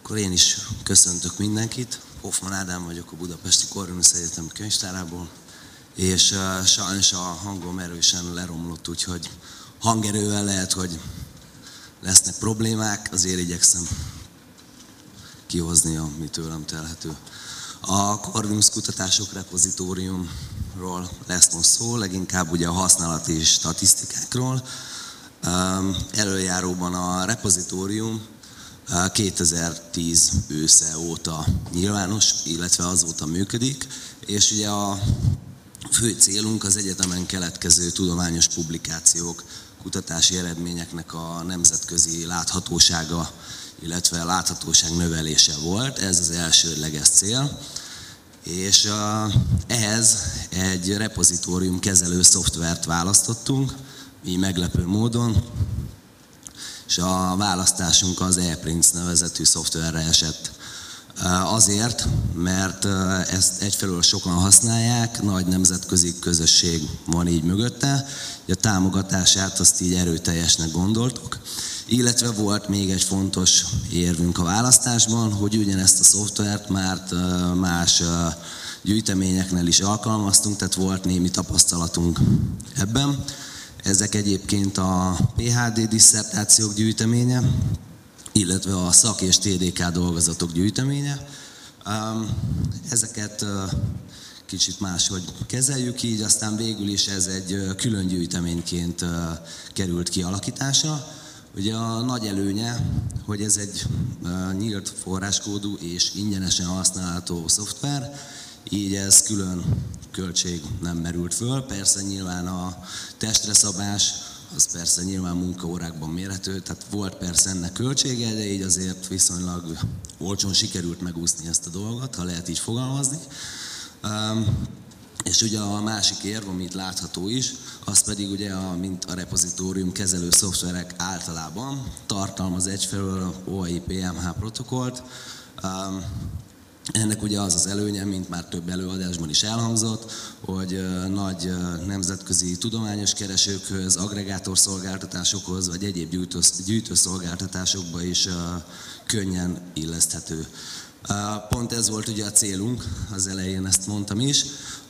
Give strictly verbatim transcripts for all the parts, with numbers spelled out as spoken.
Akkor én is köszöntök mindenkit. Hoffman Ádám vagyok a Budapesti Corvinus Egyetem könyvtárából, és uh, sajnos a hangom erősen leromlott, úgyhogy hangerővel lehet, hogy lesznek problémák, azért igyekszem kihozni, ami tőlem telhető. A Corvinus Kutatások Repozitóriumról lesz most szó, leginkább ugye a használati statisztikákról. Um, előjáróban a repozitórium kétezer-tíz ősze óta nyilvános, illetve azóta működik, és ugye a fő célunk az egyetemen keletkező tudományos publikációk, kutatási eredményeknek a nemzetközi láthatósága, illetve láthatóság növelése volt. Ez az elsődleges cél. És uh, ehhez egy repozitórium kezelő szoftvert választottunk, így meglepő módon, és a választásunk az ePrints nevezetű szoftverre esett. Azért, mert ezt egyfelől sokan használják, nagy nemzetközi közösség van így mögötte, a támogatását azt így erőteljesnek gondoltuk, illetve volt még egy fontos érvünk a választásban, hogy ugyanezt a szoftvert már más gyűjteményeknél is alkalmaztunk, tehát volt némi tapasztalatunk ebben. Ezek egyébként a pé há dé disszertációk gyűjteménye, illetve a szak- és té dé ká dolgozatok gyűjteménye. Ezeket kicsit máshogy kezeljük így, aztán végül is ez egy külön gyűjteményként került kialakításra. Ugye a nagy előnye, hogy ez egy nyílt forráskódú és ingyenesen használható szoftver, így ez külön költség nem merült föl. Persze nyilván a testre szabás, az persze nyilván munkaórákban mérhető, tehát volt persze ennek költsége, de így azért viszonylag olcsón sikerült megúszni ezt a dolgot, ha lehet így fogalmazni. És ugye a másik érv, amit látható is, az pedig ugye, a, mint a repozitórium kezelő szoftverek általában tartalmaz egyfelől o á i pé em há protokollt. Ennek ugye az az előnye, mint már több előadásban is elhangzott, hogy nagy nemzetközi tudományos keresőkhöz, agregátorszolgáltatásokhoz, vagy egyéb gyűjtőszolgáltatásokba is könnyen illeszthető. Pont ez volt ugye a célunk, az elején ezt mondtam is.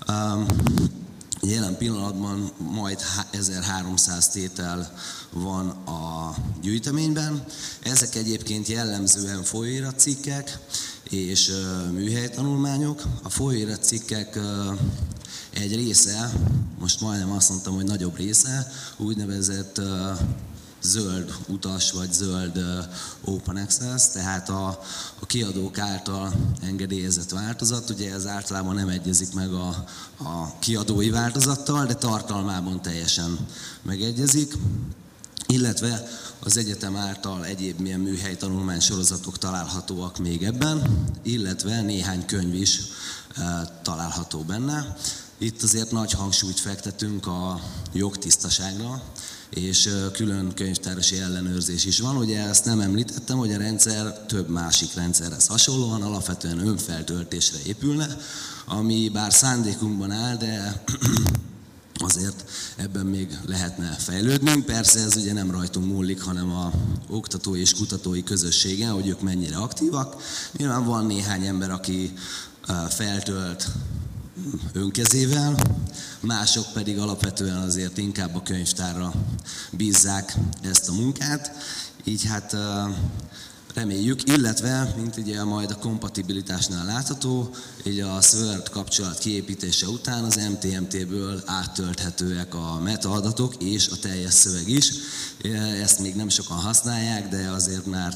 Jelen pillanatban majd ezerháromszáz tétel van a gyűjteményben. Ezek egyébként jellemzően folyóiratcikkek és műhelytanulmányok. A folyóiratcikkek egy része, most majdnem azt mondtam, hogy nagyobb része, úgynevezett zöld utas vagy zöld open access, tehát a, a kiadók által engedélyezett változat. Ugye ez általában nem egyezik meg a, a kiadói változattal, de tartalmában teljesen megegyezik. Illetve az egyetem által egyéb milyen műhely tanulmány sorozatok találhatóak még ebben, illetve néhány könyv is e, található benne. Itt azért nagy hangsúlyt fektetünk a jogtisztaságra, és külön könyvtárosi ellenőrzés is van. Ugye ezt nem említettem, hogy a rendszer több másik rendszerhez hasonlóan alapvetően önfeltöltésre épülne, ami bár szándékunkban áll, de azért ebben még lehetne fejlődnünk. Persze ez ugye nem rajtunk múlik, hanem a oktatói és kutatói közösségen, hogy ők mennyire aktívak. Nyilván van néhány ember, aki feltölt önkezével, mások pedig alapvetően azért inkább a könyvtárra bízzák ezt a munkát. Így hát reméljük, illetve, mint ugye majd a kompatibilitásnál látható, így a Sword kapcsolat kiépítése után az em té em té-ből áttölthetőek a metaadatok és a teljes szöveg is. Ezt még nem sokan használják, de azért már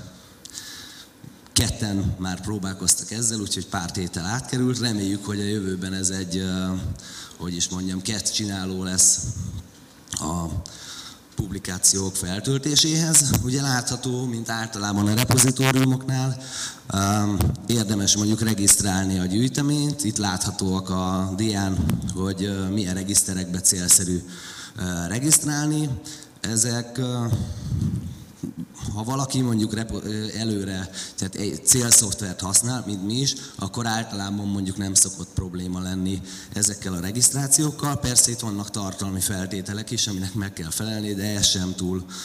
ketten már próbálkoztak ezzel, úgyhogy pár tétel átkerült. Reméljük, hogy a jövőben ez egy, hogy is mondjam, kett csináló lesz a publikációk feltöltéséhez. Ugye látható, mint általában a repozitóriumoknál, érdemes mondjuk regisztrálni a gyűjteményt. Itt láthatóak a dián, hogy milyen regiszterekbe célszerű regisztrálni. Ezek, ha valaki mondjuk előre, tehát egy célszoftvert használ, mint mi is, akkor általában mondjuk nem szokott probléma lenni ezekkel a regisztrációkkal. Persze itt vannak tartalmi feltételek is, aminek meg kell felelni, de ez sem túl,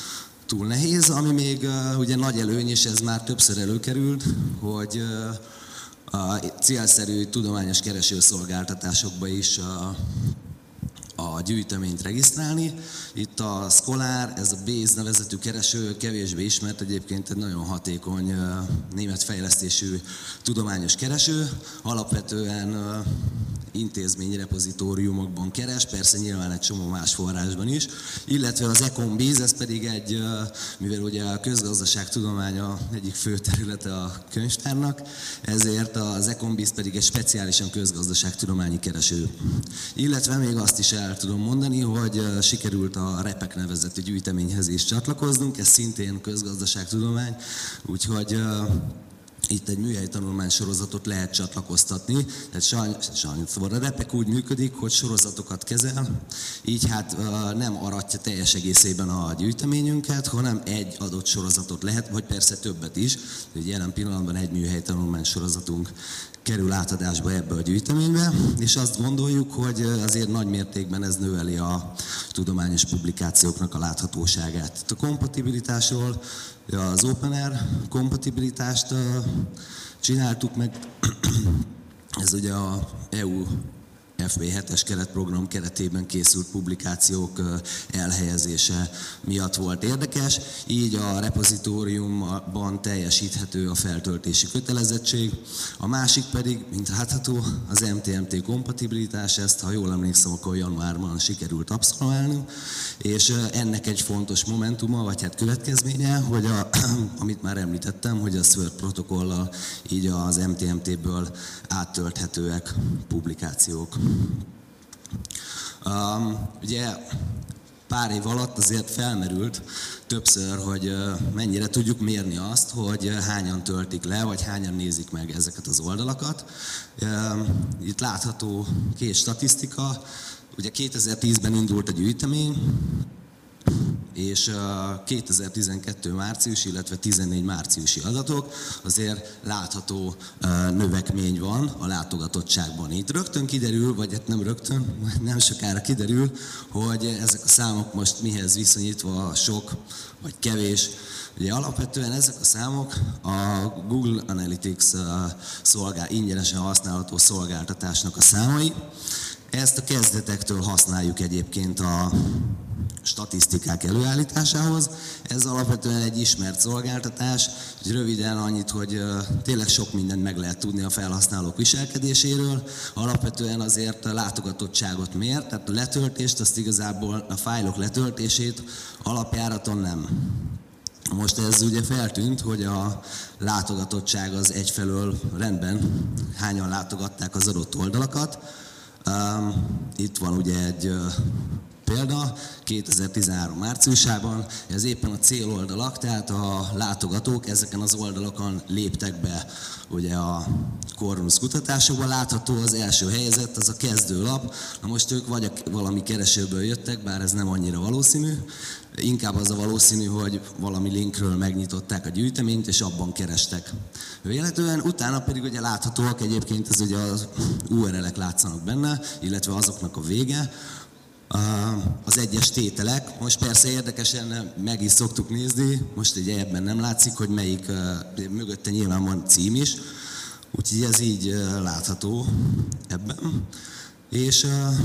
túl nehéz, ami még ugye nagy előny, és ez már többször előkerült, hogy a célszerű tudományos keresőszolgáltatásokba is a, a gyűjteményt regisztrálni. Itt a Scholar, ez a Base nevezetű kereső, kevésbé ismert, egyébként egy nagyon hatékony német fejlesztésű tudományos kereső. Alapvetően intézményi repozitóriumokban keres, persze nyilván egy csomó más forrásban is, illetve az EconBiz, ez pedig egy, mivel ugye a közgazdaságtudománya egyik fő területe a könyvtárnak, ezért az EconBiz pedig egy speciálisan közgazdaságtudományi kereső. Illetve még azt is el tudom mondani, hogy sikerült a repek nevezetű gyűjteményhez is csatlakoznunk, ez szintén közgazdaságtudomány, úgyhogy itt egy műhelytanulmány sorozatot lehet csatlakoztatni, tehát sajnos, sajnos szóval a repek úgy működik, hogy sorozatokat kezel, így hát nem aratja teljes egészében a gyűjteményünket, hanem egy adott sorozatot lehet, vagy persze többet is, hogy jelen pillanatban egy műhelytanulmány sorozatunk kerül átadásba ebbe a gyűjteménybe, és azt gondoljuk, hogy azért nagy mértékben ez növeli a tudományos publikációknak a láthatóságát. A kompatibilitásról, az OpenAir kompatibilitást csináltuk meg, ez ugye a é u F P hetes keretprogram keretében készült publikációk elhelyezése miatt volt érdekes, így a repozitóriumban teljesíthető a feltöltési kötelezettség. A másik pedig, mint látható, az em té em té kompatibilitás, ezt ha jól emlékszem, akkor januárban sikerült abszolválni, és ennek egy fontos momentuma, vagy hát következménye, hogy a, amit már említettem, hogy a SWORD protokollal így az em té em té-ből áttölthetőek publikációk. Um, ugye pár év alatt azért felmerült többször, hogy mennyire tudjuk mérni azt, hogy hányan töltik le, vagy hányan nézik meg ezeket az oldalakat. Itt látható két statisztika, ugye kétezer-tízben indult a gyűjtemény, és kétezer-tizenkettő március, illetve tizennégy márciusi adatok, azért látható növekmény van a látogatottságban. Itt rögtön kiderül, vagy hát nem rögtön, nem sokára kiderül, hogy ezek a számok most mihez viszonyítva sok, vagy kevés. Ugye alapvetően ezek a számok a Google Analytics szolgál, ingyenesen használható szolgáltatásnak a számai. Ezt a kezdetektől használjuk egyébként a statisztikák előállításához. Ez alapvetően egy ismert szolgáltatás, hogy röviden annyit, hogy tényleg sok mindent meg lehet tudni a felhasználók viselkedéséről. Alapvetően azért a látogatottságot mér, tehát a letöltést, azt igazából a fájlok letöltését alapjáraton nem. Most ez ugye feltűnt, hogy a látogatottság az egyfelől rendben, hányan látogatták az adott oldalakat. Itt van ugye egy példa, kétezer-tizenhárom márciusában, ez éppen a céloldalak, tehát a látogatók ezeken az oldalakon léptek be ugye a Corvinus kutatásokban. Látható az első helyzet, az a kezdőlap. Na most ők vagy a valami keresőből jöttek, bár ez nem annyira valószínű, inkább az a valószínű, hogy valami linkről megnyitották a gyűjteményt, és abban kerestek. Véletlenül utána pedig ugye láthatóak egyébként, ez ugye az u er el-ek látszanak benne, illetve azoknak a vége, az egyes tételek. Most persze érdekesen meg is szoktuk nézni, most ugye ebben nem látszik, hogy melyik, mögötte nyilván van cím is, úgyhogy ez így látható ebben. És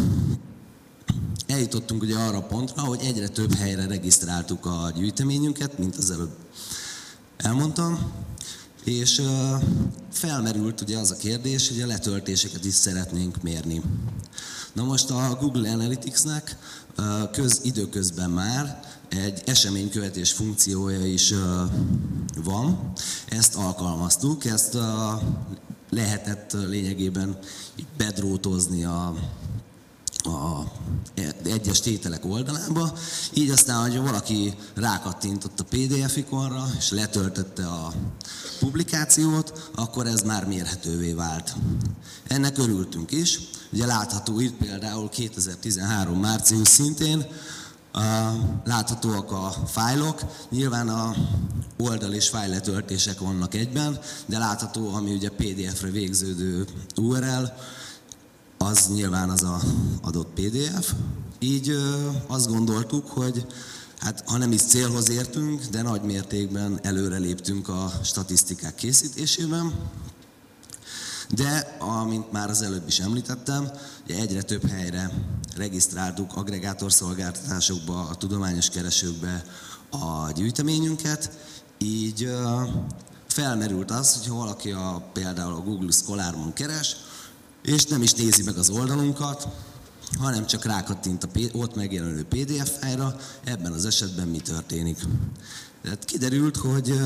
eljutottunk ugye arra a pontra, hogy egyre több helyre regisztráltuk a gyűjteményünket, mint az előbb elmondtam, és felmerült ugye az a kérdés, hogy a letöltéseket is szeretnénk mérni. Na most a Google Analytics-nek köz, időközben már egy eseménykövetés funkciója is van, ezt alkalmaztuk, ezt lehetett lényegében bedrótozni a a egyes tételek oldalába, így aztán, hogy valaki rákattintott a pé dé ef ikonra, és letöltötte a publikációt, akkor ez már mérhetővé vált. Ennek örültünk is. Ugye látható itt például kétezer-tizenhárom március szintén, láthatóak a fájlok, nyilván a oldal és fájletöltések vannak egyben, de látható, ami ugye pé dé ef-re végződő u er el, az nyilván az a adott pé dé ef. Így azt gondoltuk, hogy hát ha nem is célhoz értünk, de nagy mértékben előreléptünk a statisztikák készítésében. De, amint már az előbb is említettem, egyre több helyre regisztráltuk agregátorszolgáltatásokba, a tudományos keresőkbe a gyűjteményünket, így felmerült az, hogyha valaki a, például a Google Scholarmon keres, és nem is nézi meg az oldalunkat, hanem csak rákattint a ott megjelenő pé dé ef fájlra, ebben az esetben mi történik. Tehát kiderült, hogy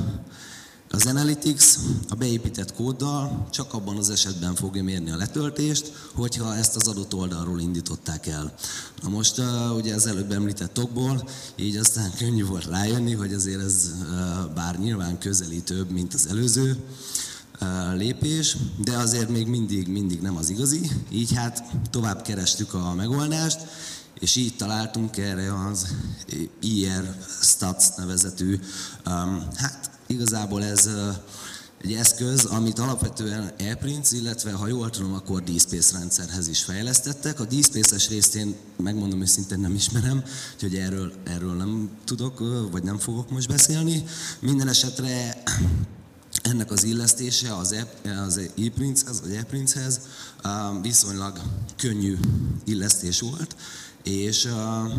az Analytics a beépített kóddal csak abban az esetben fogja mérni a letöltést, hogyha ezt az adott oldalról indították el. Na most ugye az előbb említett okból, így aztán könnyű volt rájönni, hogy azért ez bár nyilván közelítőbb, mint az előző lépés, de azért még mindig, mindig nem az igazi. Így hát tovább kerestük a megoldást, és így találtunk erre az i er Stats nevezetű, hát igazából ez egy eszköz, amit alapvetően ePrints, illetve ha jól tudom, akkor DSpace rendszerhez is fejlesztettek. A DSpace-es részt én megmondom őszintén nem ismerem, úgyhogy erről, erről nem tudok, vagy nem fogok most beszélni. Minden esetre ennek az illesztése az ePrintshez, vagy ePrintshez viszonylag könnyű illesztés volt, és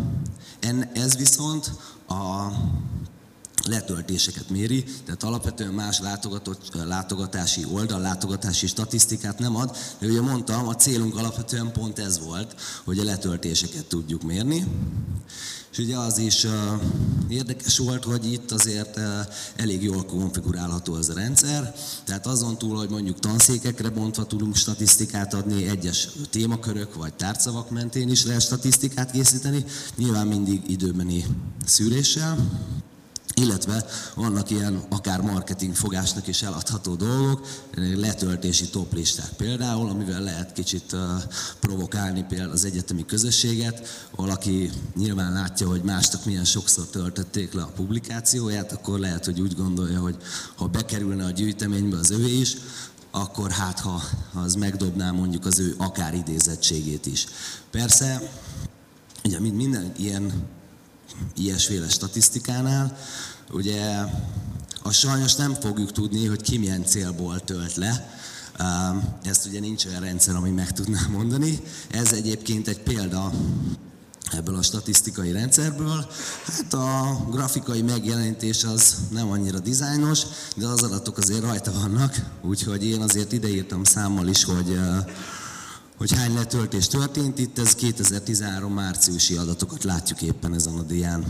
ez viszont a letöltéseket méri, tehát alapvetően más látogatási oldal, látogatási statisztikát nem ad, de ugye mondtam, a célunk alapvetően pont ez volt, hogy a letöltéseket tudjuk mérni. És ugye az is uh, érdekes volt, hogy itt azért uh, elég jól konfigurálható ez a rendszer, tehát azon túl, hogy mondjuk tanszékekre bontva tudunk statisztikát adni, egyes témakörök vagy tárcavak mentén is lehet statisztikát készíteni, nyilván mindig időbeni szűréssel. Illetve vannak ilyen akár marketing fogásnak is eladható dolgok, letöltési toplisták például, amivel lehet kicsit uh, provokálni például az egyetemi közösséget. Valaki nyilván látja, hogy másnak milyen sokszor töltötték le a publikációját, akkor lehet, hogy úgy gondolja, hogy ha bekerülne a gyűjteménybe az övé is, akkor hát ha az megdobná mondjuk az ő akár idézettségét is. Persze, ugye mint minden ilyen ilyesféle statisztikánál, ugye azt sajnos nem fogjuk tudni, hogy ki milyen célból tölt le. Ezt ugye nincs olyan rendszer, ami meg tudná mondani. Ez egyébként egy példa ebből a statisztikai rendszerből. Hát a grafikai megjelenítés az nem annyira dizájnos, de az adatok azért rajta vannak, úgyhogy én azért ideírtam számmal is, hogy hogy hány letöltés történt. Itt ez kétezer-tizenhárom márciusi adatokat látjuk éppen ezen a dián.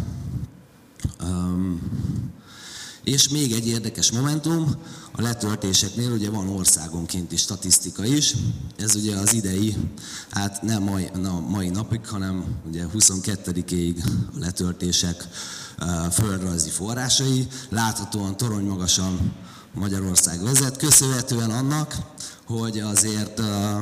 Um, és még egy érdekes momentum, a letöltéseknél ugye van országonkénti statisztika is. Ez ugye az idei, hát nem mai, na, mai napig, hanem ugye huszonkettedikéig a letöltések uh, földrajzi forrásai. Láthatóan toronymagasan Magyarország vezet, köszönhetően annak, hogy azért uh,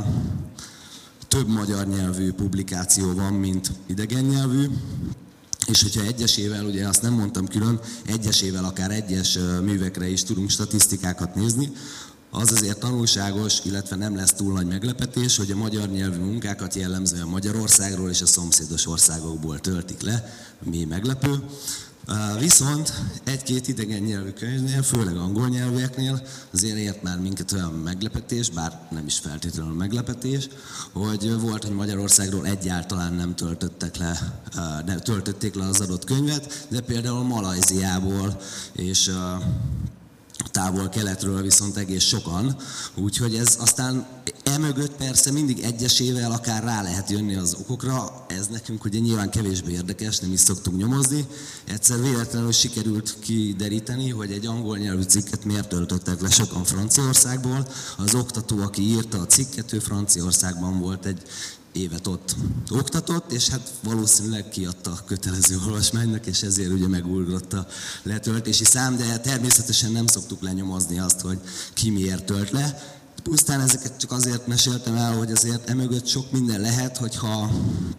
több magyar nyelvű publikáció van, mint idegen nyelvű, és hogyha egyesével, ugye azt nem mondtam külön, egyesével akár egyes művekre is tudunk statisztikákat nézni, az azért tanulságos, illetve nem lesz túl nagy meglepetés, hogy a magyar nyelvű munkákat jellemzően Magyarországról és a szomszédos országokból töltik le, mi meglepő. Viszont egy-két idegen nyelvű könyvnél, főleg angol nyelvűeknél azért ért már minket olyan meglepetés, bár nem is feltétlenül meglepetés, hogy volt, hogy Magyarországról egyáltalán nem töltöttek le, nem töltötték le az adott könyvet, de például Malajziából és távol-keletről viszont egész sokan, úgyhogy ez aztán emögött persze mindig egyesével akár rá lehet jönni az okokra, ez nekünk ugye nyilván kevésbé érdekes, nem is szoktunk nyomozni. Egyszer véletlenül sikerült kideríteni, hogy egy angol nyelvű cikket miért töltöttek le sokan Franciaországból. Az oktató, aki írta a cikket, ő Franciaországban volt egy évet ott oktatott, és hát valószínűleg kiadta a kötelező olvasmánynak, és ezért ugye megugrott a letöltési szám, de természetesen nem szoktuk lenyomozni azt, hogy ki miért tölt le. Pusztán ezeket csak azért meséltem el, hogy azért emögött sok minden lehet, hogyha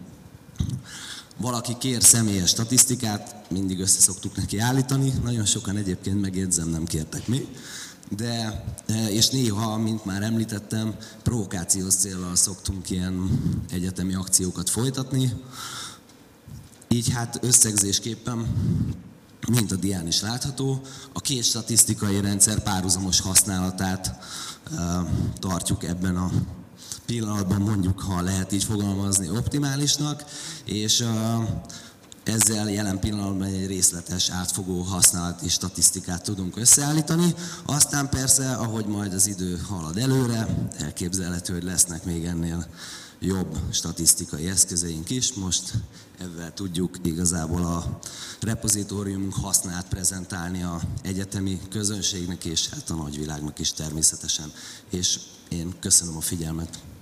valaki kér személyes statisztikát, mindig össze szoktuk neki állítani, nagyon sokan egyébként megjegyzem, nem kértek még. De, és néha, mint már említettem, provokációs céllal szoktunk ilyen egyetemi akciókat folytatni. Így hát összegzésképpen, mint a dián is látható, a két statisztikai rendszer párhuzamos használatát tartjuk ebben a pillanatban, mondjuk, ha lehet így fogalmazni, optimálisnak, és ezzel jelen pillanatban egy részletes, átfogó használati statisztikát tudunk összeállítani. Aztán persze, ahogy majd az idő halad előre, elképzelhető, hogy lesznek még ennél jobb statisztikai eszközeink is. Most ezzel tudjuk igazából a repozitóriumunk hasznát prezentálni a egyetemi közönségnek és hát a nagyvilágnak is természetesen. És én köszönöm a figyelmet.